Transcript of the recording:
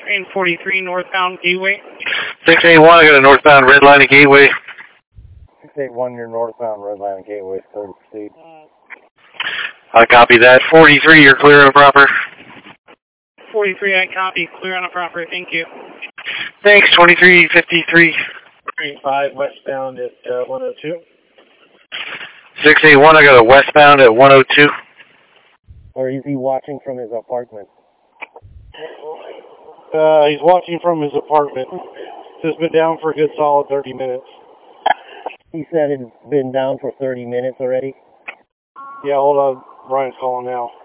Train 43 northbound Gateway. 681, I got a northbound red line at Gateway. 681, you're northbound red line at Gateway, clear to proceed. I copy that. 43, you're clear and proper. 43, I copy. Clear on a proper. Thank you. Thanks, 2353. 5 westbound at 102. 681, I got a westbound at 102. Or is he watching from his apartment? He's watching from his apartment. It's been down for a good solid 30 minutes. He said it's been down for 30 minutes already? Yeah, hold on. Ryan's calling now.